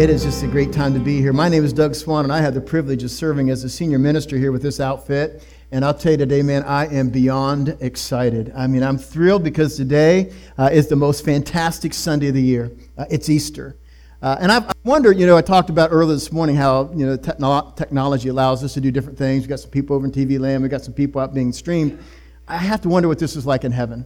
It is just a great time to be here. My name is Doug Swan, and I have the privilege of serving as a senior minister here with this outfit. And I'll tell you today, man, I am beyond excited. I mean, I'm thrilled because today is the most fantastic Sunday of the year. It's Easter. And I wondered, I talked about earlier this morning how, technology allows us to do different things. We've got some people over in TV land. We've got some people out being streamed. I have to wonder what this is like in heaven.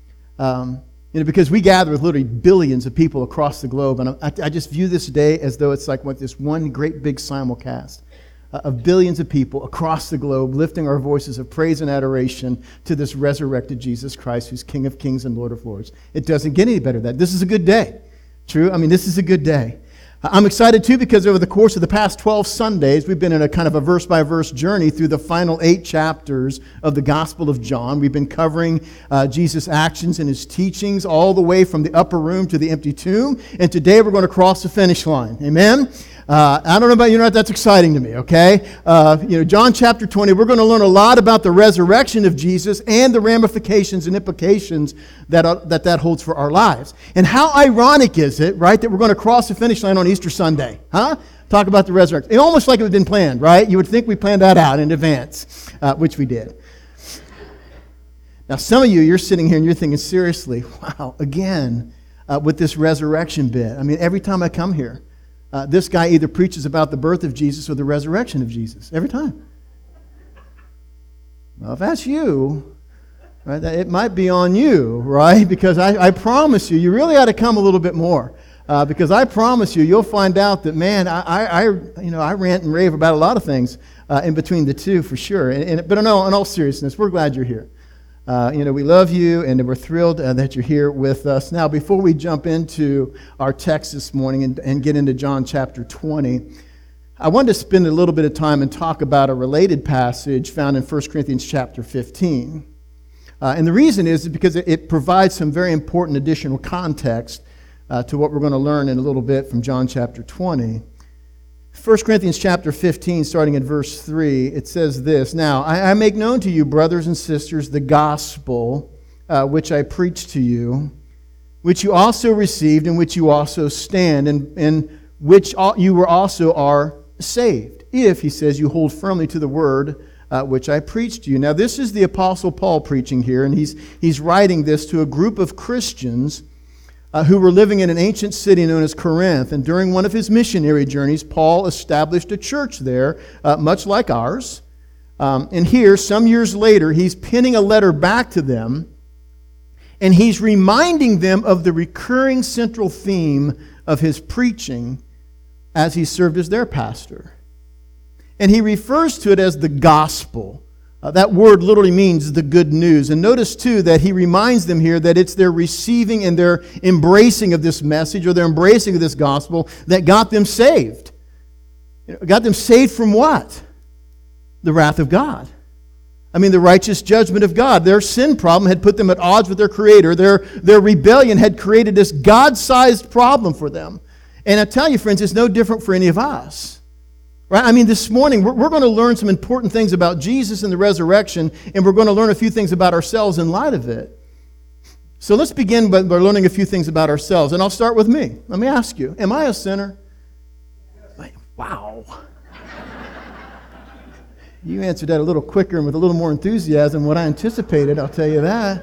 Because we gather with literally billions of people across the globe. And I just view this day as though it's like this one great big simulcast of billions of people across the globe lifting our voices of praise and adoration to this resurrected Jesus Christ, who's King of Kings and Lord of Lords. It doesn't get any better than that. This is a good day. True? I mean, this is a good day. I'm excited, too, because over the course of the past 12 Sundays, we've been in a kind of a verse-by-verse journey through the final 8 chapters of the Gospel of John. We've been covering Jesus' actions and his teachings all the way from the upper room to the empty tomb. And today we're going to cross the finish line. Amen? I don't know about you, that's exciting to me, okay? John chapter 20, we're going to learn a lot about the resurrection of Jesus and the ramifications and implications that holds for our lives. And how ironic is it, right, that we're going to cross the finish line on Easter Sunday, huh? Talk about the resurrection. It's almost like it had been planned, right? You would think we planned that out in advance, which we did. Now, some of you're sitting here and you're thinking, seriously, wow, again, with this resurrection bit. I mean, every time I come here, this guy either preaches about the birth of Jesus or the resurrection of Jesus. Every time. Well, if that's you, right, it might be on you, right? Because I promise you really ought to come a little bit more. Because I promise you'll find out that, man, I rant and rave about a lot of things in between the two for sure. But in all seriousness, we're glad you're here. We love you, and we're thrilled that you're here with us. Now, before we jump into our text this morning and get into John chapter 20, I wanted to spend a little bit of time and talk about a related passage found in 1 Corinthians chapter 15. And the reason is because it provides some very important additional context to what we're going to learn in a little bit from John chapter 20. 1 Corinthians chapter 15, starting at verse 3, it says this, "Now, I make known to you, brothers and sisters, the gospel which I preached to you, which you also received, in which you also stand, and in which you were also are saved, if," he says, "you hold firmly to the word which I preached to you." Now, this is the Apostle Paul preaching here, and he's writing this to a group of Christians who were living in an ancient city known as Corinth. And during one of his missionary journeys, Paul established a church there, much like ours. And here, some years later, he's penning a letter back to them, and he's reminding them of the recurring central theme of his preaching as he served as their pastor. And he refers to it as the gospel. That word literally means the good news. And notice, too, that he reminds them here that it's their receiving and their embracing of this message or their embracing of this gospel that got them saved. Got them saved from what? The wrath of God. I mean, the righteous judgment of God. Their sin problem had put them at odds with their Creator. Their rebellion had created this God-sized problem for them. And I tell you, friends, it's no different for any of us. Right? I mean, this morning, we're going to learn some important things about Jesus and the resurrection, and we're going to learn a few things about ourselves in light of it. So let's begin by learning a few things about ourselves, and I'll start with me. Let me ask you, am I a sinner? Wow. You answered that a little quicker and with a little more enthusiasm than what I anticipated, I'll tell you that.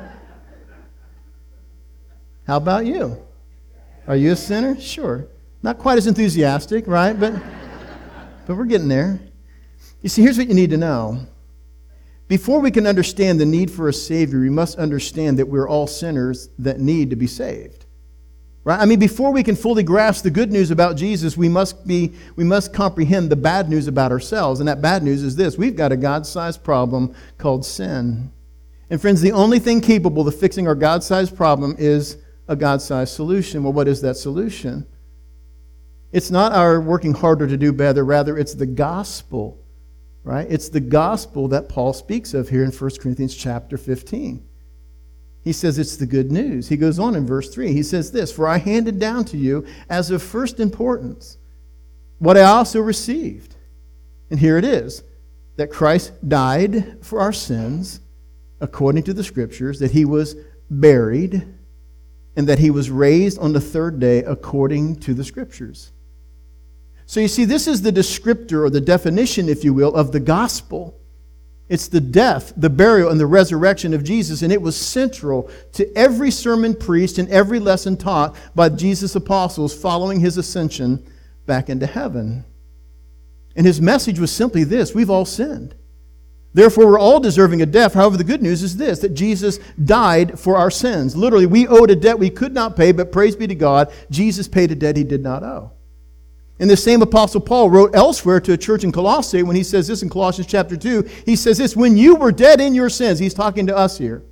How about you? Are you a sinner? Sure. Not quite as enthusiastic, right? But we're getting there. You see, here's what you need to know. Before we can understand the need for a Savior, we must understand that we're all sinners that need to be saved. Right? I mean, before we can fully grasp the good news about Jesus, we must comprehend the bad news about ourselves. And that bad news is this: we've got a God-sized problem called sin. And friends, the only thing capable of fixing our God-sized problem is a God-sized solution. Well, what is that solution? It's not our working harder to do better, rather it's the gospel, right? It's the gospel that Paul speaks of here in 1 Corinthians chapter 15. He says it's the good news. He goes on in verse 3. He says this, "For I handed down to you as of first importance what I also received." And here it is, that Christ died for our sins according to the Scriptures, that he was buried, and that he was raised on the third day according to the Scriptures. So you see, this is the descriptor or the definition, if you will, of the gospel. It's the death, the burial, and the resurrection of Jesus, and it was central to every sermon preached and every lesson taught by Jesus' apostles following his ascension back into heaven. And his message was simply this: we've all sinned. Therefore, we're all deserving of death. However, the good news is this, that Jesus died for our sins. Literally, we owed a debt we could not pay, but praise be to God, Jesus paid a debt he did not owe. And the same Apostle Paul wrote elsewhere to a church in Colossae when he says this in Colossians chapter 2. He says this: when you were dead in your sins, he's talking to us here.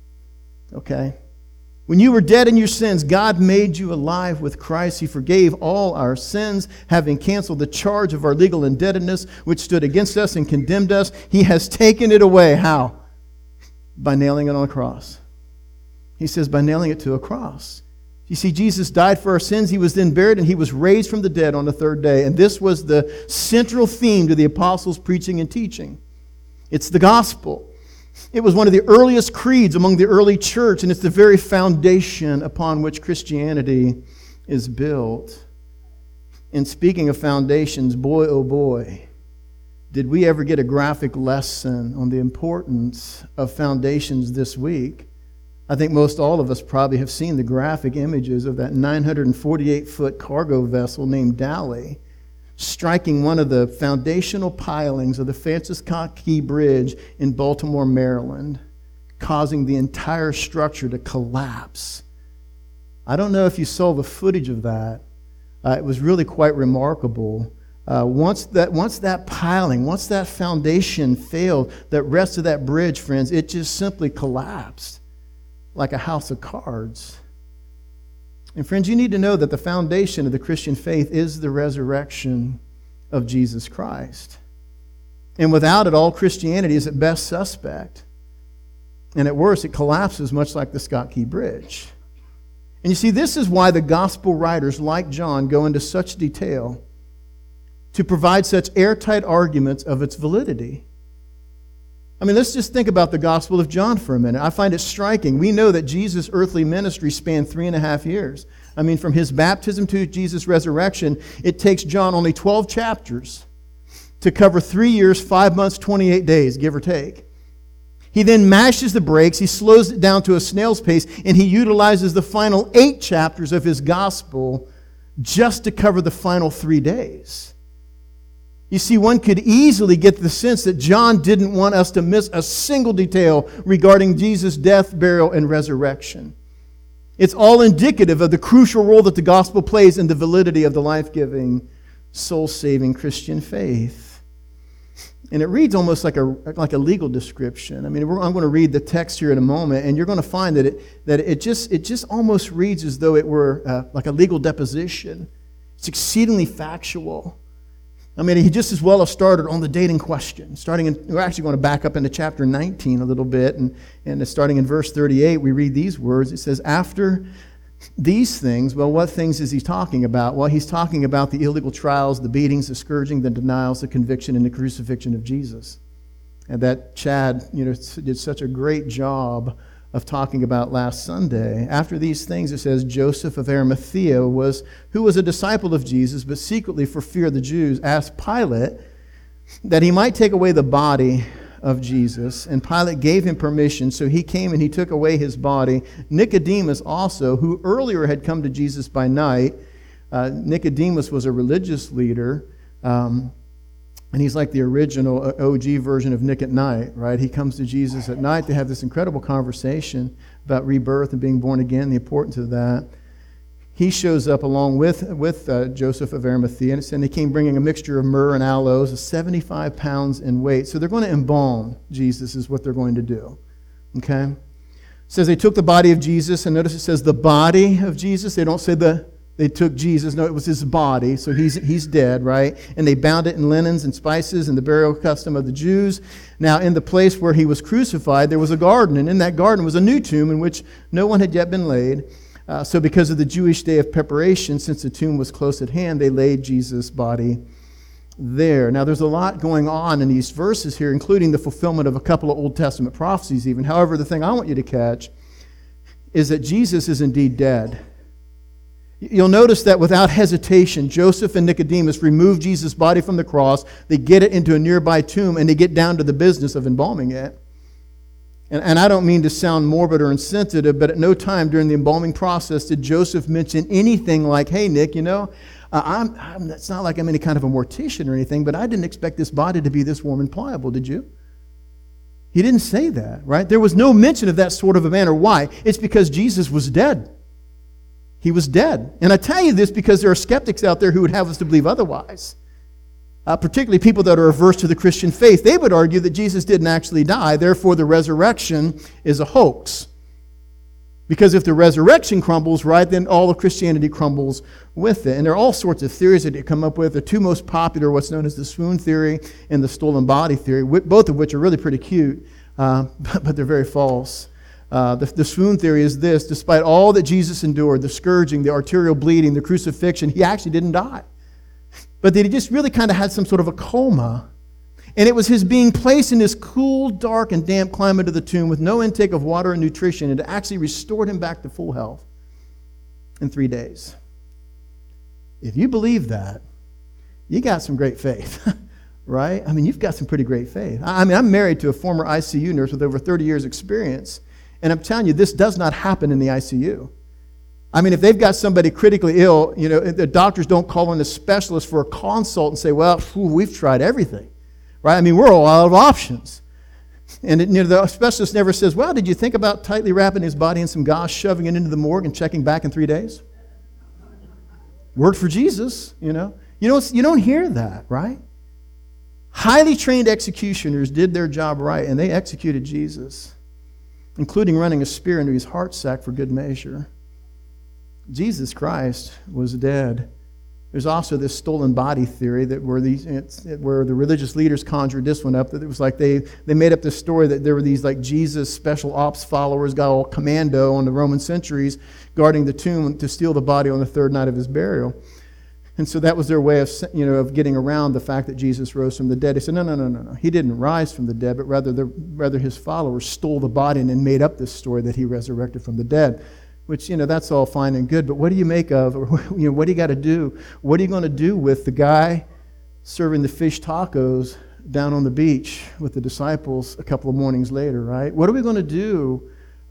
Okay? When you were dead in your sins, God made you alive with Christ. He forgave all our sins, having canceled the charge of our legal indebtedness, which stood against us and condemned us. He has taken it away. How? By nailing it on a cross. He says by nailing it to a cross. You see, Jesus died for our sins. He was then buried, and he was raised from the dead on the third day. And this was the central theme to the apostles' preaching and teaching. It's the gospel. It was one of the earliest creeds among the early church, and it's the very foundation upon which Christianity is built. And speaking of foundations, boy, oh boy, did we ever get a graphic lesson on the importance of foundations this week. I think most all of us probably have seen the graphic images of that 948-foot cargo vessel named Dali striking one of the foundational pilings of the Francis Scott Key Bridge in Baltimore, Maryland, causing the entire structure to collapse. I don't know if you saw the footage of that. It was really quite remarkable. Once that piling, once that foundation failed, that rest of that bridge, friends, it just simply collapsed like a house of cards. And friends, you need to know that the foundation of the Christian faith is the resurrection of Jesus Christ. And without it, all Christianity is at best suspect. And at worst, it collapses much like the Scott Key Bridge. And you see, this is why the gospel writers like John go into such detail to provide such airtight arguments of its validity. I mean, let's just think about the Gospel of John for a minute. I find it striking. We know that Jesus' earthly ministry spanned 3.5 years. I mean, from his baptism to Jesus' resurrection, it takes John only 12 chapters to cover 3 years, 5 months, 28 days, give or take. He then mashes the brakes, he slows it down to a snail's pace, and he utilizes the final 8 chapters of his gospel just to cover the final 3 days. You see, one could easily get the sense that John didn't want us to miss a single detail regarding Jesus' death, burial, and resurrection. It's all indicative of the crucial role that the gospel plays in the validity of the life-giving, soul-saving Christian faith. And it reads almost like a legal description. I mean, I'm going to read the text here in a moment, and you're going to find that it just almost reads as though it were like a legal deposition. It's exceedingly factual. I mean, he just as well have started on the date in question. We're actually going to back up into chapter 19 a little bit, and starting in verse 38, we read these words. It says, after these things, well, what things is he talking about? Well, he's talking about the illegal trials, the beatings, the scourging, the denials, the conviction, and the crucifixion of Jesus. And that Chad, did such a great job of talking about last Sunday. After these things, it says, Joseph of Arimathea, who was a disciple of Jesus, but secretly for fear of the Jews, asked Pilate that he might take away the body of Jesus. And Pilate gave him permission, so he came and he took away his body. Nicodemus also, who earlier had come to Jesus by night. Nicodemus was a religious leader, and he's like the original OG version of Nick at Night, right? He comes to Jesus at night. They have this incredible conversation about rebirth and being born again, the importance of that. He shows up along with Joseph of Arimathea, and he came bringing a mixture of myrrh and aloes, 75 pounds in weight. So they're going to embalm Jesus is what they're going to do, okay? It says they took the body of Jesus, and notice it says the body of Jesus. They don't say they took Jesus. No, it was his body, so he's dead, right? And they bound it in linens and spices and the burial custom of the Jews. Now, in the place where he was crucified, there was a garden, and in that garden was a new tomb in which no one had yet been laid. So because of the Jewish day of preparation, since the tomb was close at hand, they laid Jesus' body there. Now, there's a lot going on in these verses here, including the fulfillment of a couple of Old Testament prophecies even. However, the thing I want you to catch is that Jesus is indeed dead. You'll notice that without hesitation, Joseph and Nicodemus remove Jesus' body from the cross. They get it into a nearby tomb, and they get down to the business of embalming it. And I don't mean to sound morbid or insensitive, but at no time during the embalming process did Joseph mention anything like, hey, Nick, it's not like I'm any kind of a mortician or anything, but I didn't expect this body to be this warm and pliable, did you? He didn't say that, right? There was no mention of that sort of a manner. Why? It's because Jesus was dead. He was dead. And I tell you this because there are skeptics out there who would have us to believe otherwise. Particularly people that are averse to the Christian faith. They would argue that Jesus didn't actually die, therefore the resurrection is a hoax. Because if the resurrection crumbles, right, then all of Christianity crumbles with it. And there are all sorts of theories that you come up with. The two most popular, what's known as the swoon theory and the stolen body theory, both of which are really pretty cute, but they're very false. The swoon theory is this: despite all that Jesus endured, the scourging, the arterial bleeding, the crucifixion, he actually didn't die. But that he just really kind of had some sort of a coma. And it was his being placed in this cool, dark, and damp climate of the tomb with no intake of water and nutrition, and it actually restored him back to full health in 3 days. If you believe that, you got some great faith, right? I mean, you've got some pretty great faith. I mean, I'm married to a former ICU nurse with over 30 years experience, and I'm telling you, this does not happen in the ICU. I mean, if they've got somebody critically ill, the doctors don't call in a specialist for a consult and say, well, we've tried everything, right? I mean, we're all out of options. And the specialist never says, well, did you think about tightly wrapping his body in some gauze, shoving it into the morgue, and checking back in 3 days? Worked for Jesus, You don't hear that, right? Highly trained executioners did their job right, and they executed Jesus, including running a spear into his heart sac for good measure. Jesus Christ was dead. There's also this stolen body theory that where the religious leaders conjured this one up, that it was like they made up this story that there were these like Jesus special ops followers, got all commando on the Roman centuries, guarding the tomb to steal the body on the third night of his burial. And so that was their way of getting around the fact that Jesus rose from the dead. They said, no. He didn't rise from the dead, but rather his followers stole the body and then made up this story that he resurrected from the dead. Which, that's all fine and good, but what do you make of, or what do you got to do? What are you going to do with the guy serving the fish tacos down on the beach with the disciples a couple of mornings later, right? What are we going to do,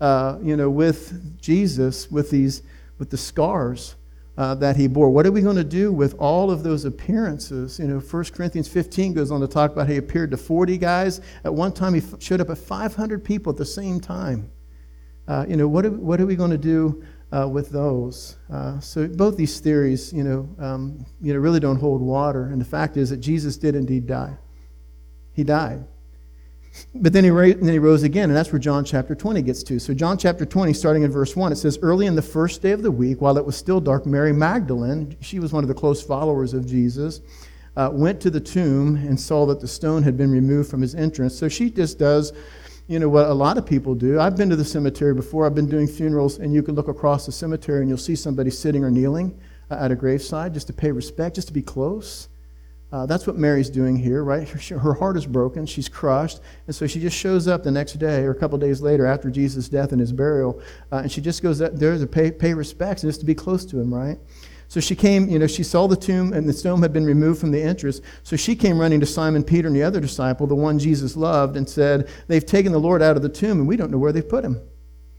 with Jesus, with the scars that he bore? What are we going to do with all of those appearances? 1 Corinthians 15 goes on to talk about how he appeared to 40 guys. At one time, he showed up at 500 people at the same time. What are we going to do with those? So both these theories, really don't hold water. And the fact is that Jesus did indeed die. He died. But then he rose again, and that's where John chapter 20 gets to. So John chapter 20, starting in verse 1, it says, early in the first day of the week, while it was still dark, Mary Magdalene, she was one of the close followers of Jesus, went to the tomb and saw that the stone had been removed from his entrance. So she just does what a lot of people do. I've been to the cemetery before. I've been doing funerals, and you can look across the cemetery and you'll see somebody sitting or kneeling at a graveside just to pay respect, just to be close. That's what Mary's doing here, right? Her heart is broken. She's crushed. And so she just shows up the next day or a couple days later after Jesus' death and his burial, and she just goes there to pay respects and just to be close to him, right? So she came, she saw the tomb and the stone had been removed from the entrance. So she came running to Simon Peter and the other disciple, the one Jesus loved, and said, they've taken the Lord out of the tomb and we don't know where they've put him.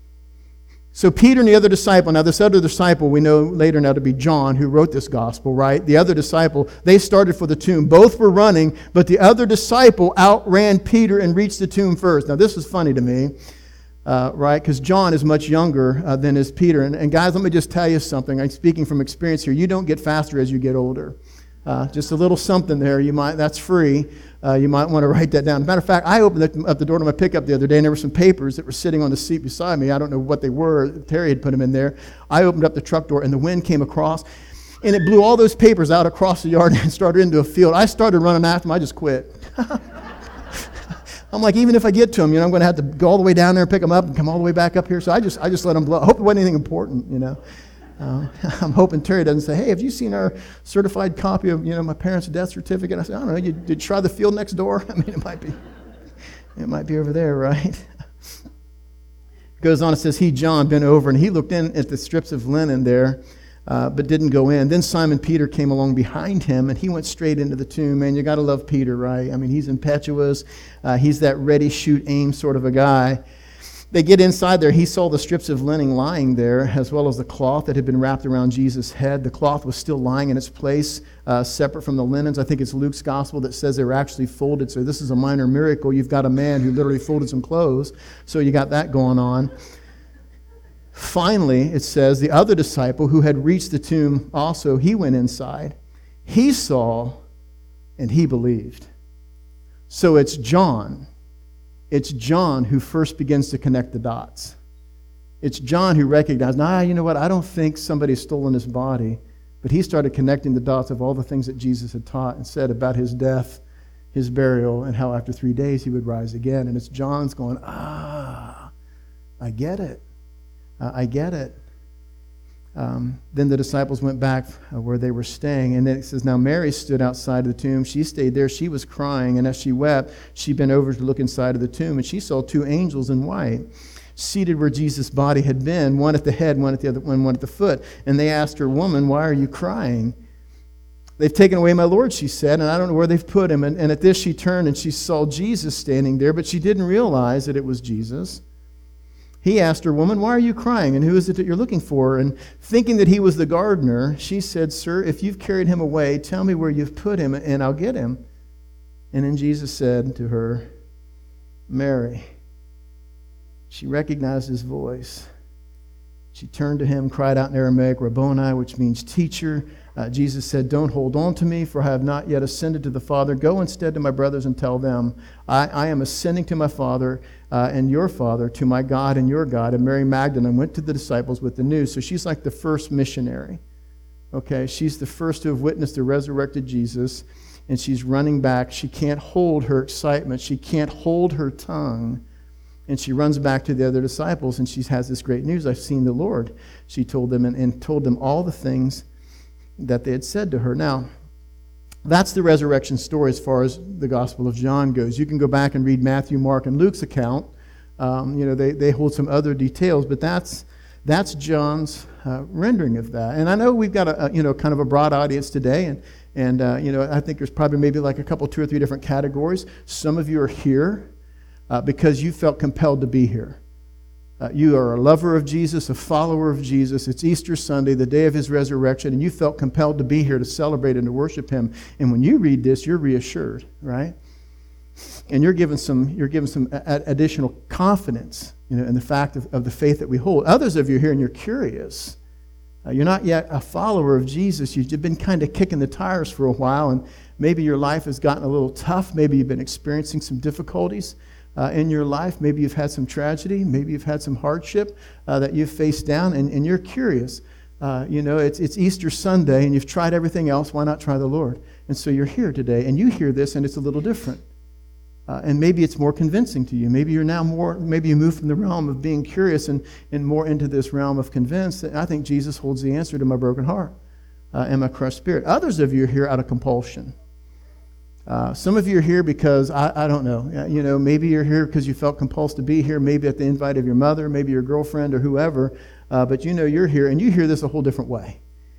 So Peter and the other disciple, now this other disciple we know later now to be John, who wrote this gospel, right? The other disciple, they started for the tomb. Both were running, but the other disciple outran Peter and reached the tomb first. Now this is funny to me. Right? Because John is much younger than is Peter. And guys, let me just tell you something. I'm speaking from experience here. You don't get faster as you get older. Just a little something there. That's free. You might want to write that down. As a matter of fact, I opened up the door to my pickup the other day, and there were some papers that were sitting on the seat beside me. I don't know what they were. Terry had put them in there. I opened up the truck door, and the wind came across, and it blew all those papers out across the yard and started into a field. I started running after them. I just quit. I'm like, even if I get to them, I'm going to have to go all the way down there and pick them up and come all the way back up here. So I just let them blow. I hope it wasn't anything important, I'm hoping Terry doesn't say, hey, have you seen our certified copy of, my parents' death certificate? I said, I don't know. Did you try the field next door? I mean, it might be over there, right? Goes on, it says, he, John, bent over and he looked in at the strips of linen there but didn't go in. Then Simon Peter came along behind him, and he went straight into the tomb. Man, you got to love Peter, right? I mean, he's impetuous. He's that ready, shoot, aim sort of a guy. They get inside there. He saw the strips of linen lying there, as well as the cloth that had been wrapped around Jesus' head. The cloth was still lying in its place, separate from the linens. I think it's Luke's gospel that says they were actually folded. So this is a minor miracle. You've got a man who literally folded some clothes. So you got that going on. Finally, it says, the other disciple who had reached the tomb also, he went inside. He saw and he believed. So it's John. It's John who first begins to connect the dots. It's John who recognized, you know what, I don't think somebody's stolen his body. But he started connecting the dots of all the things that Jesus had taught and said about his death, his burial, and how after 3 days he would rise again. And it's John's going, I get it. I get it. Then the disciples went back where they were staying. And then it says, now Mary stood outside the tomb. She stayed there. She was crying. And as she wept, she bent over to look inside of the tomb. And she saw 2 angels in white, seated where Jesus' body had been, one at the head, one at the other, one at the foot. And they asked her, woman, why are you crying? They've taken away my Lord, she said, and I don't know where they've put him. And at this she turned and she saw Jesus standing there, but she didn't realize that it was Jesus. He asked her, woman, why are you crying? And who is it that you're looking for? And thinking that he was the gardener, she said, sir, if you've carried him away, tell me where you've put him, and I'll get him. And then Jesus said to her, Mary. She recognized his voice. She turned to him, cried out in Aramaic, Rabboni, which means teacher. Jesus said, don't hold on to me, for I have not yet ascended to the Father. Go instead to my brothers and tell them, I am ascending to my Father and your Father, to my God and your God. And Mary Magdalene went to the disciples with the news. So she's like the first missionary. Okay, she's the first to have witnessed the resurrected Jesus, and she's running back. She can't hold her excitement. She can't hold her tongue. And she runs back to the other disciples, and she has this great news. I've seen the Lord, she told them, and told them all the things that they had said to her. Now, that's the resurrection story as far as the Gospel of John goes. You can go back and read Matthew, Mark, and Luke's account. They hold some other details, but that's John's rendering of that. And I know we've got a kind of a broad audience today, and I think there's probably maybe like a couple, 2 or 3 different categories. Some of you are here because you felt compelled to be here. You are a lover of Jesus, a follower of Jesus. It's Easter Sunday, the day of his resurrection, and you felt compelled to be here to celebrate and to worship him. And when you read this, you're reassured, right? And you're given some additional confidence, in the fact of the faith that we hold. Others of you are here and you're curious. You're not yet a follower of Jesus. You've been kind of kicking the tires for a while, and maybe your life has gotten a little tough. Maybe you've been experiencing some difficulties in your life. Maybe you've had some tragedy. Maybe you've had some hardship that you've faced down, and you're curious. It's Easter Sunday, and you've tried everything else. Why not try the Lord? And so you're here today, and you hear this, and it's a little different. And maybe it's more convincing to you. Maybe you're now maybe you move from the realm of being curious and more into this realm of convinced. I think Jesus holds the answer to my broken heart and my crushed spirit. Others of you are here out of compulsion. Some of you are here because, I don't know, maybe you're here because you felt compelled to be here, maybe at the invite of your mother, maybe your girlfriend or whoever, but you're here, and you hear this a whole different way.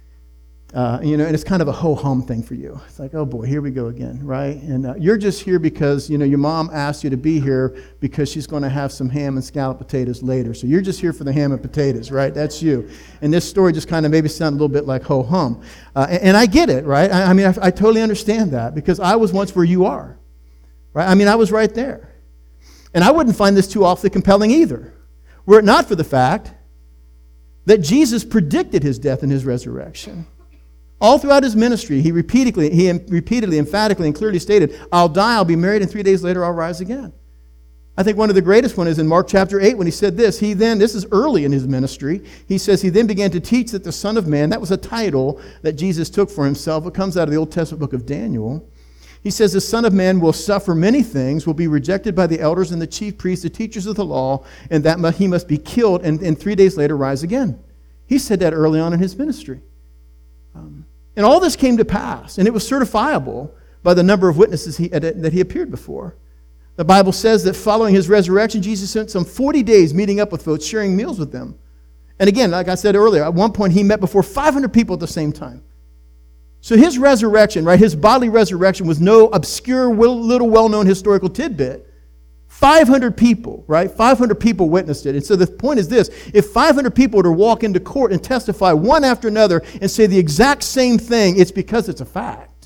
And it's kind of a ho-hum thing for you. It's like, oh boy, here we go again, right? And you're just here because, your mom asked you to be here because she's going to have some ham and scalloped potatoes later. So you're just here for the ham and potatoes, right? That's you. And this story just kind of maybe sounds a little bit like ho-hum. And I get it, right? I totally understand that because I was once where you are, right? I was right there. And I wouldn't find this too awfully compelling either, were it not for the fact that Jesus predicted his death and his resurrection. All throughout his ministry, he repeatedly, emphatically, and clearly stated, I'll die, I'll be married, and 3 days later I'll rise again. I think one of the greatest one is in Mark chapter 8 when he said this. This is early in his ministry, he says he then began to teach that the Son of Man, that was a title that Jesus took for himself. It comes out of the Old Testament book of Daniel. He says the Son of Man will suffer many things, will be rejected by the elders and the chief priests, the teachers of the law, and that he must be killed and 3 days later rise again. He said that early on in his ministry. And all this came to pass, and it was certifiable by the number of witnesses that he appeared before. The Bible says that following his resurrection, Jesus spent some 40 days meeting up with folks, sharing meals with them. And again, like I said earlier, at one point he met before 500 people at the same time. So his resurrection, right, his bodily resurrection was no obscure, little well-known historical tidbit. 500 people, right? 500 people witnessed it. And so the point is this: if 500 people were to walk into court and testify one after another and say the exact same thing, it's because it's a fact.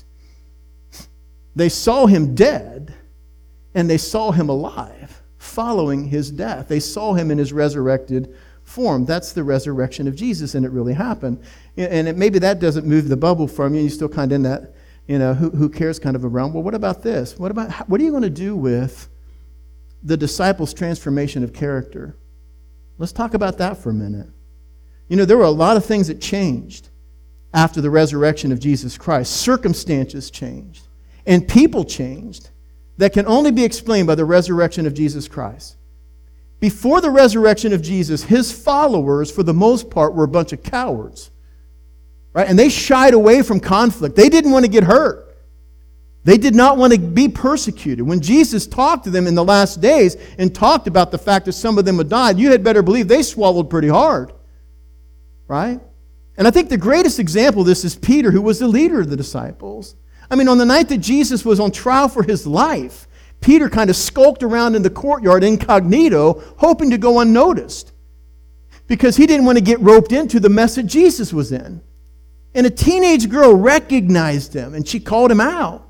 They saw him dead, and they saw him alive following his death. They saw him in his resurrected form. That's the resurrection of Jesus, and it really happened. And maybe that doesn't move the bubble from you. You're still kind of in that, who cares kind of a realm. Well, what about this? What are you going to do with the disciples' transformation of character? Let's talk about that for a minute. There were a lot of things that changed after the resurrection of Jesus Christ. Circumstances changed, and people changed that can only be explained by the resurrection of Jesus Christ. Before the resurrection of Jesus, his followers, for the most part, were a bunch of cowards, right? And they shied away from conflict. They didn't want to get hurt. They did not want to be persecuted. When Jesus talked to them in the last days and talked about the fact that some of them had died, you had better believe they swallowed pretty hard, right? And I think the greatest example of this is Peter, who was the leader of the disciples. I mean, on the night that Jesus was on trial for his life, Peter kind of skulked around in the courtyard incognito, hoping to go unnoticed, because he didn't want to get roped into the mess that Jesus was in. And a teenage girl recognized him, and she called him out.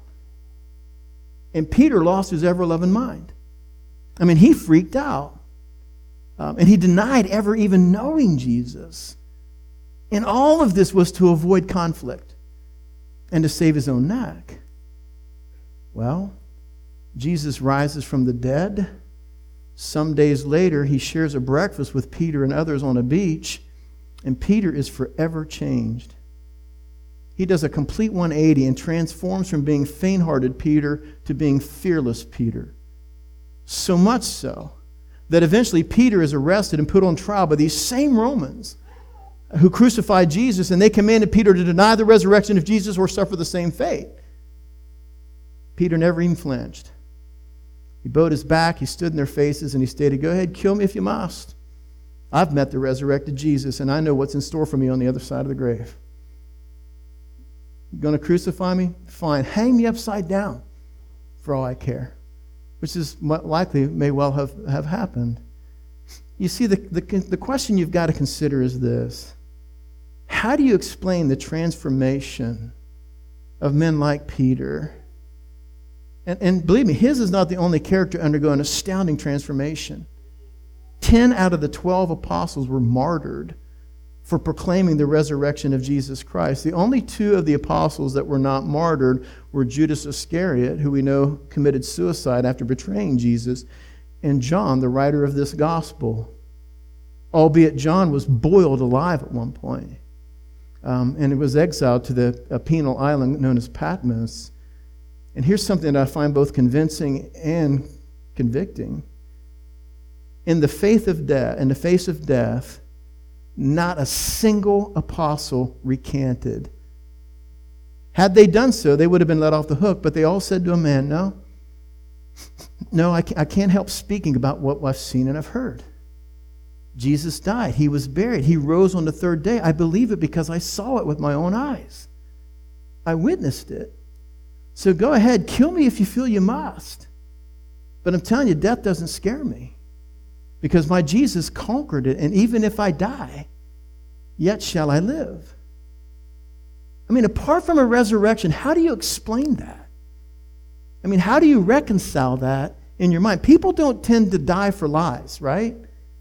And Peter lost his ever-loving mind. I mean, he freaked out. And he denied ever even knowing Jesus. And all of this was to avoid conflict and to save his own neck. Well, Jesus rises from the dead. Some days later, he shares a breakfast with Peter and others on a beach, and Peter is forever changed. He does a complete 180 and transforms from being faint-hearted Peter to being fearless Peter. So much so that eventually Peter is arrested and put on trial by these same Romans who crucified Jesus, and they commanded Peter to deny the resurrection of Jesus or suffer the same fate. Peter never even flinched. He bowed his back, he stood in their faces, and he stated, "Go ahead, kill me if you must. I've met the resurrected Jesus, and I know what's in store for me on the other side of the grave. You're going to crucify me? Fine. Hang me upside down for all I care." Which is what likely may well have happened. You see, the question you've got to consider is this: how do you explain the transformation of men like Peter? And believe me, his is not the only character undergoing astounding transformation. 10 out of the 12 apostles were martyred for proclaiming the resurrection of Jesus Christ. The only 2 of the apostles that were not martyred were Judas Iscariot, who we know committed suicide after betraying Jesus, and John, the writer of this gospel. Albeit John was boiled alive at one point, and it was exiled to a penal island known as Patmos. And here's something that I find both convincing and convicting. In the face of death, not a single apostle recanted. Had they done so, they would have been let off the hook, but they all said to a man, No, I can't help speaking about what I've seen and I've heard. Jesus died. He was buried. He rose on the 3rd day. I believe it because I saw it with my own eyes. I witnessed it. So go ahead, kill me if you feel you must. But I'm telling you, death doesn't scare me, because my Jesus conquered it, and even if I die, yet shall I live. I mean, apart from a resurrection, how do you explain that? I mean, how do you reconcile that in your mind? People don't tend to die for lies, right?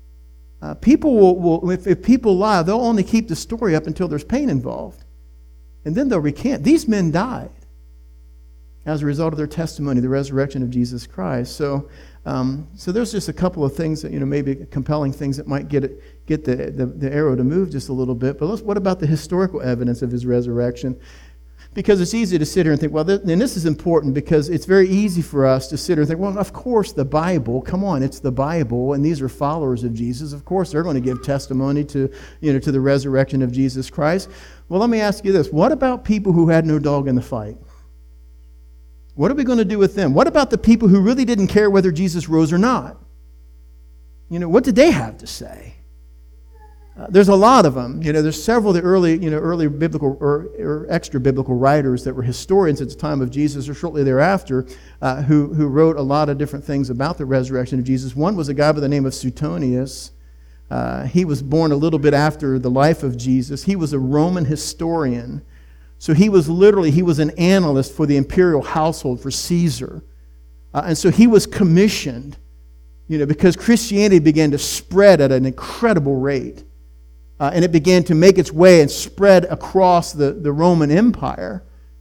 People will if people lie, they'll only keep the story up until there's pain involved, and then they'll recant. These men died as a result of their testimony, the resurrection of Jesus Christ. So there's just a couple of things that, maybe compelling things that might get the arrow to move just a little bit. But what about the historical evidence of his resurrection? Because it's easy to sit here and think, well, and this is important because it's very easy for us to sit here and think, well, of course the Bible, come on, it's the Bible, and these are followers of Jesus. Of course they're going to give testimony to the resurrection of Jesus Christ. Well, let me ask you this. What about people who had no dog in the fight? What are we going to do with them? What about the people who really didn't care whether Jesus rose or not? What did they have to say? There's a lot of them. There's several of the early biblical or extra biblical writers that were historians at the time of Jesus or shortly thereafter, who wrote a lot of different things about the resurrection of Jesus. One was a guy by the name of Suetonius. He was born a little bit after the life of Jesus. He was a Roman historian. So he was an analyst for the imperial household, for Caesar. And so he was commissioned, because Christianity began to spread at an incredible rate. And it began to make its way and spread across the Roman Empire.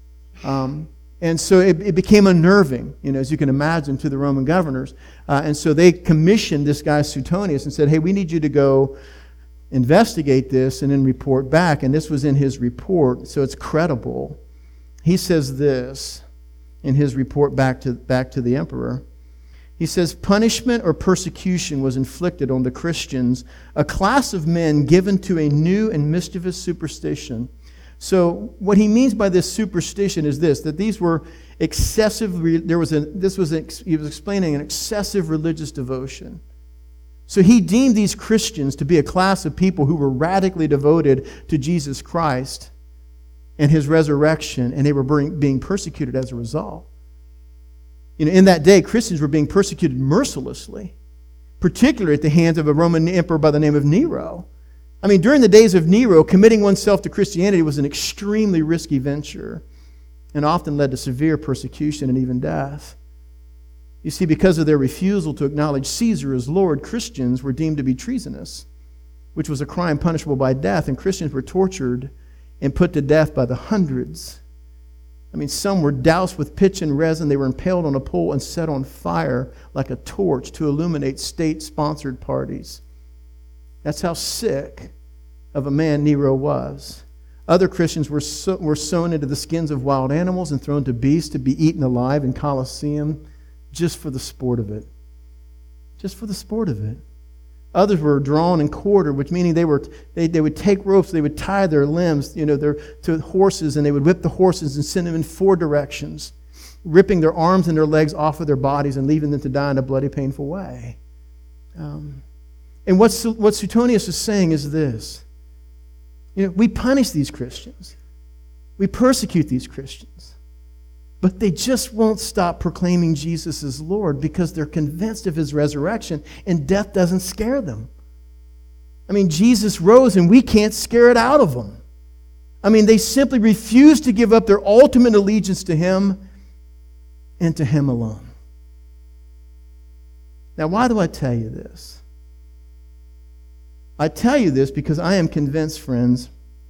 And so it became unnerving, as you can imagine, to the Roman governors. And so they commissioned this guy Suetonius and said, hey, we need you to go investigate this and then report back. And this was in his report, so it's credible. He says this in his report back to the emperor. He says, punishment or persecution was inflicted on the Christians, a class of men given to a new and mischievous superstition. So what he means by this superstition is this, that these were excessive, he was explaining an excessive religious devotion. So he deemed these Christians to be a class of people who were radically devoted to Jesus Christ and his resurrection, and they were being persecuted as a result. In that day, Christians were being persecuted mercilessly, particularly at the hands of a Roman emperor by the name of Nero. During the days of Nero, committing oneself to Christianity was an extremely risky venture and often led to severe persecution and even death. You see, because of their refusal to acknowledge Caesar as Lord, Christians were deemed to be treasonous, which was a crime punishable by death, and Christians were tortured and put to death by the hundreds. Some were doused with pitch and resin. They were impaled on a pole and set on fire like a torch to illuminate state-sponsored parties. That's how sick of a man Nero was. Other Christians were sewn into the skins of wild animals and thrown to beasts to be eaten alive in Colosseum just for the sport of it. Just for the sport of it. Others were drawn and quartered, which meaning they would take ropes, they would tie their limbs, to horses, and they would whip the horses and send them in 4 directions, ripping their arms and their legs off of their bodies and leaving them to die in a bloody, painful way. And what Suetonius is saying is this: we punish these Christians, we persecute these Christians, but they just won't stop proclaiming Jesus as Lord because they're convinced of his resurrection, and death doesn't scare them. Jesus rose and we can't scare it out of them. They simply refuse to give up their ultimate allegiance to him and to him alone. Now, why do I tell you this? I tell you this because I am convinced, friends,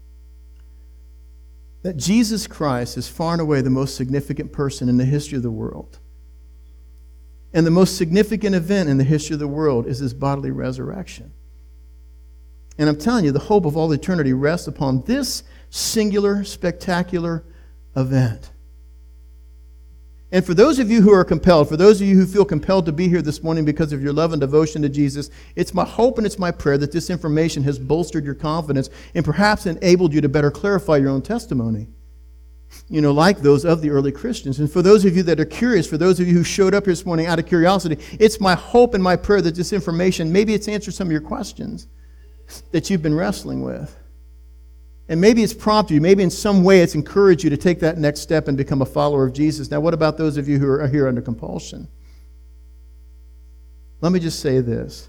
that Jesus Christ is far and away the most significant person in the history of the world. And the most significant event in the history of the world is his bodily resurrection. And I'm telling you, the hope of all eternity rests upon this singular, spectacular event. And for those of you who are compelled, for those of you who feel compelled to be here this morning because of your love and devotion to Jesus, it's my hope and it's my prayer that this information has bolstered your confidence and perhaps enabled you to better clarify your own testimony, like those of the early Christians. And for those of you that are curious, for those of you who showed up here this morning out of curiosity, it's my hope and my prayer that this information, maybe it's answered some of your questions that you've been wrestling with. And maybe it's prompted you, maybe in some way it's encouraged you to take that next step and become a follower of Jesus. Now, what about those of you who are here under compulsion? Let me just say this.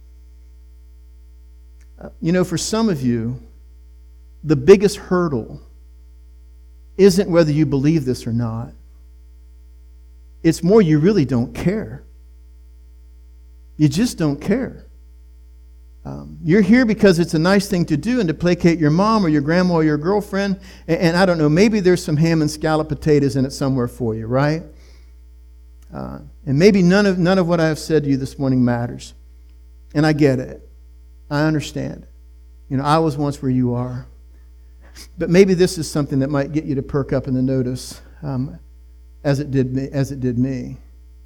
For some of you, the biggest hurdle isn't whether you believe this or not. It's more you really don't care. You just don't care. You're here because it's a nice thing to do and to placate your mom or your grandma or your girlfriend. And I don't know, maybe there's some ham and scalloped potatoes in it somewhere for you, right? And maybe none of what I have said to you this morning matters. And I get it. I understand. I was once where you are. But maybe this is something that might get you to perk up in the notice as it did me.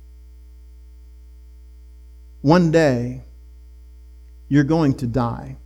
One day, you're going to die.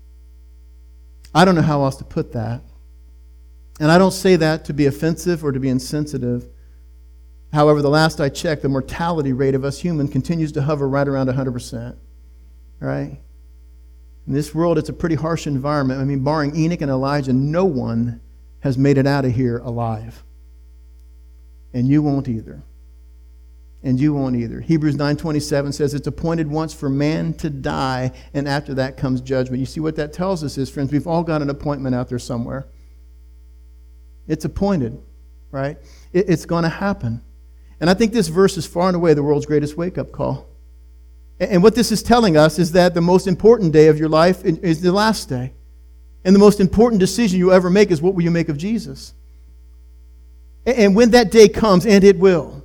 I don't know how else to put that. And I don't say that to be offensive or to be insensitive. However, the last I checked, the mortality rate of us humans continues to hover right around 100%. Right? In this world, it's a pretty harsh environment. I mean, barring Enoch and Elijah, no one has made it out of here alive. And you won't either. And you won't either. Hebrews 9:27 says it's appointed once for man to die, and after that comes judgment. You see what that tells us is, friends, we've all got an appointment out there somewhere. It's appointed, right? It's going to happen. And I think this verse is far and away the world's greatest wake-up call. And what this is telling us is that the most important day of your life is the last day. And the most important decision you ever make is, what will you make of Jesus? And when that day comes, and it will,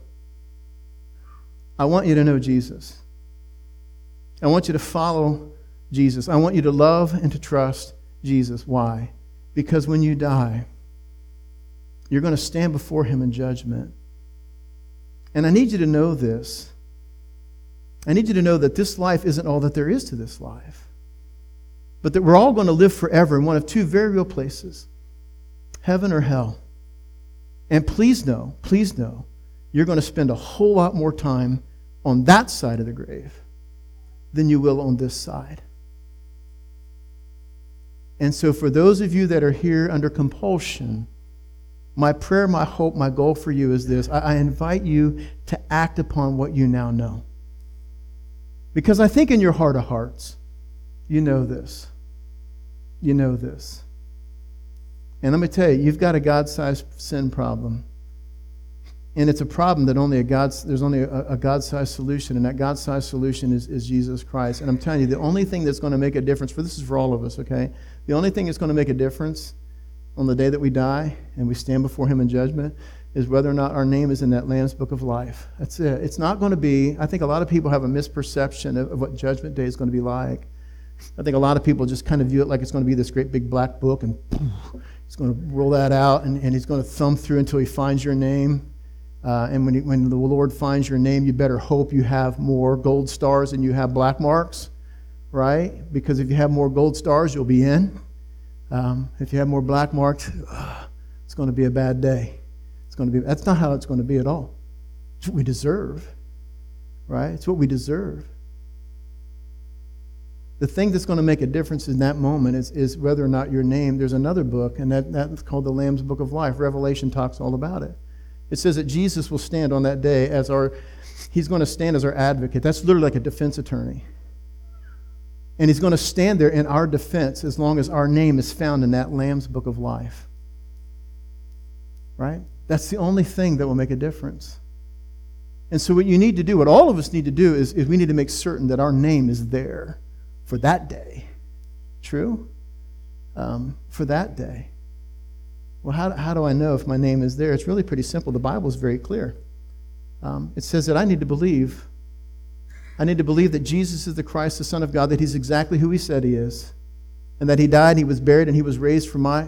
I want you to know Jesus. I want you to follow Jesus. I want you to love and to trust Jesus. Why? Because when you die, you're going to stand before Him in judgment. And I need you to know this. I need you to know that this life isn't all that there is to this life, but that we're all going to live forever in one of two very real places, heaven or hell. And please know, you're going to spend a whole lot more time on that side of the grave than you will on this side. And so for those of you that are here under compulsion, my prayer, my hope, my goal for you is this. I invite you to act upon what you now know. Because I think in your heart of hearts, you know this. You know this. And let me tell you, you've got a God-sized sin problem. And it's a problem that there's only a God-sized solution, and that God-sized solution is Jesus Christ. And I'm telling you, the only thing that's going to make a difference, this is for all of us, okay? The only thing that's going to make a difference on the day that we die and we stand before Him in judgment is whether or not our name is in that Lamb's Book of Life. That's it. It's not going to be, I think a lot of people have a misperception of what Judgment Day is going to be like. I think a lot of people just kind of view it like it's going to be this great big black book, and He's going to roll that out, and He's going to thumb through until He finds your name. And when the Lord finds your name, you better hope you have more gold stars than you have black marks, right? Because if you have more gold stars, you'll be in. If you have more black marks, it's going to be a bad day. That's not how it's going to be at all. It's what we deserve, right? It's what we deserve. The thing that's going to make a difference in that moment is whether or not your name, there's another book, and that's called the Lamb's Book of Life. Revelation talks all about it. It says that Jesus will stand on that day He's going to stand as our advocate. That's literally like a defense attorney. And He's going to stand there in our defense as long as our name is found in that Lamb's Book of Life. Right? That's the only thing that will make a difference. And so what you need to do, what all of us need to do is we need to make certain that our name is there for that day. True? For that day. Well, how do I know if my name is there? It's really pretty simple. The Bible is very clear. It says that I need to believe that Jesus is the Christ, the Son of God, that He's exactly who He said He is, and that He died, He was buried, and He was raised for my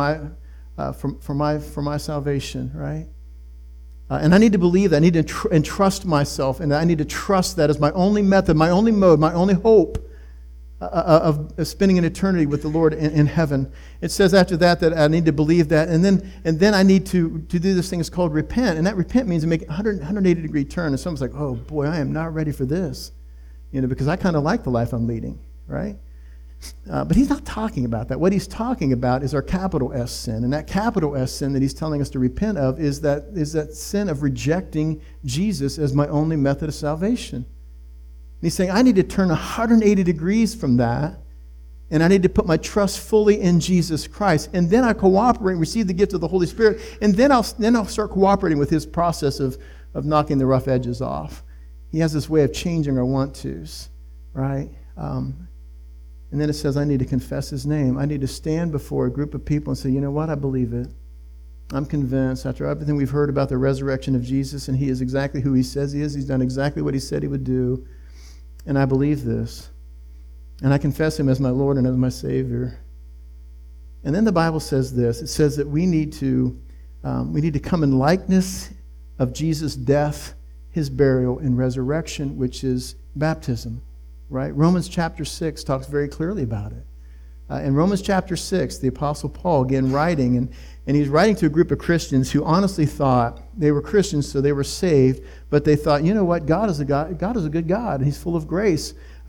salvation, right? And I need to believe that. I need to entrust myself, and I need to trust that as my only method, my only mode, my only hope of spending an eternity with the Lord in heaven. It says after that I need to believe that, and then I need to do this thing that's called repent, and that repent means to make a 180-degree turn. And someone's like, oh boy, I am not ready for this, because I kind of like the life I'm leading, right? But He's not talking about that. What He's talking about is our capital S sin, and that capital S sin that He's telling us to repent of is that sin of rejecting Jesus as my only method of salvation. And He's saying, I need to turn 180 degrees from that, and I need to put my trust fully in Jesus Christ. And then I cooperate and receive the gift of the Holy Spirit, and then I'll start cooperating with His process of knocking the rough edges off. He has this way of changing our want-tos, right? And then it says, I need to confess His name. I need to stand before a group of people and say, you know what, I believe it. I'm convinced after everything we've heard about the resurrection of Jesus, and He is exactly who He says He is. He's done exactly what He said He would do. And I believe this. And I confess Him as my Lord and as my Savior. And then the Bible says this. It says that we need to come in likeness of Jesus' death, His burial, and resurrection, which is baptism. Right? Romans chapter 6 talks very clearly about it. In Romans chapter 6, the Apostle Paul, again, writing, and he's writing to a group of Christians who honestly thought they were Christians, so they were saved, but they thought, you know what, God is a good God, and He's full of grace.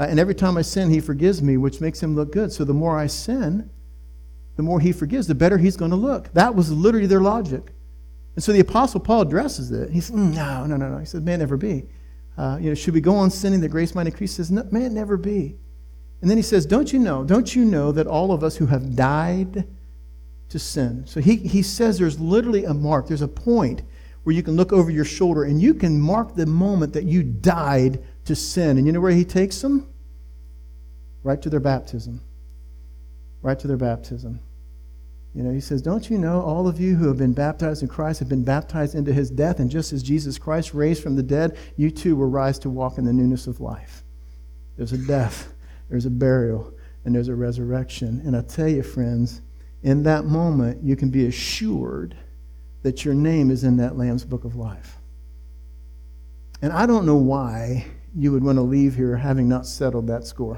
And every time I sin, he forgives me, which makes him look good. So the more I sin, the more he forgives, the better he's going to look. That was literally their logic. And so the Apostle Paul addresses it. He said, no. He said, may it never be. Should we go on sinning that grace might increase? He says, no, may it never be. And then he says, don't you know that all of us who have died to sin. So he says there's literally a mark. There's a point where you can look over your shoulder and you can mark the moment that you died to sin. And you know where he takes them? Right to their baptism. Right to their baptism. He says, don't you know all of you who have been baptized in Christ have been baptized into his death, and just as Jesus Christ raised from the dead, you too will rise to walk in the newness of life. There's a death, there's a burial, and there's a resurrection. And I tell you, friends, in that moment, you can be assured that your name is in that Lamb's Book of Life. And I don't know why you would want to leave here having not settled that score.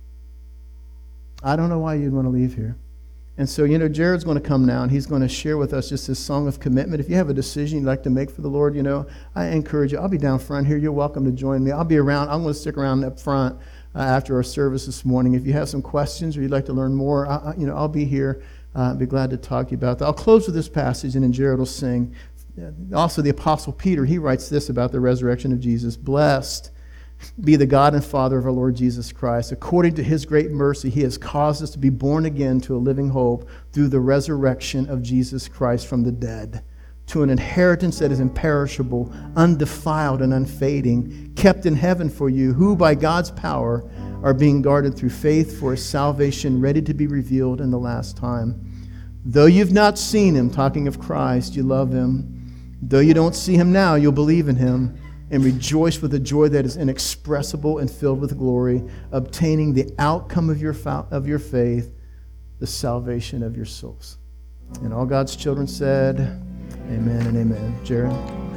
I don't know why you'd want to leave here. And so, Jared's going to come now, and he's going to share with us just this song of commitment. If you have a decision you'd like to make for the Lord, I encourage you. I'll be down front here. You're welcome to join me. I'll be around. I'm going to stick around up front after our service this morning. If you have some questions or you'd like to learn more, I'll be here. I'd be glad to talk to you about that. I'll close with this passage, and then Jared will sing. Also, the Apostle Peter, he writes this about the resurrection of Jesus. Blessed be the God and Father of our Lord Jesus Christ. According to his great mercy, he has caused us to be born again to a living hope through the resurrection of Jesus Christ from the dead, to an inheritance that is imperishable, undefiled, and unfading, kept in heaven for you, who by God's power are being guarded through faith for a salvation ready to be revealed in the last time. Though you've not seen him, talking of Christ, you love him. Though you don't see him now, you'll believe in him and rejoice with a joy that is inexpressible and filled with glory, obtaining the outcome of your faith, the salvation of your souls. And all God's children said, amen and amen. Jared?